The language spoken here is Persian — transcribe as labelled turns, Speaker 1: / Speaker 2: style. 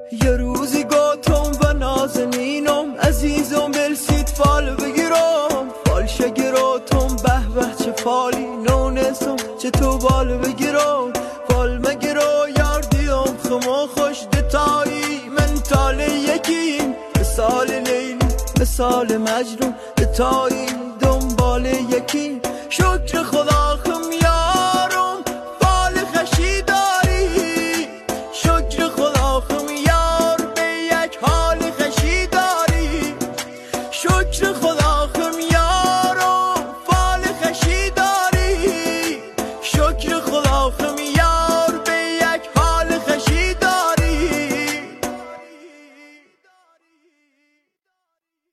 Speaker 1: یه روزی گاتم و نازنینم عزیزم بلسید فال بگیرم فال شگراتم به به چه فالی نونسم چه تو بال بگیرم فال مگیرو یاردیم خما خوش دتایی من تال یکیم مثال لیلی مثال مجنون دتایی دنبال یکی شکر خدا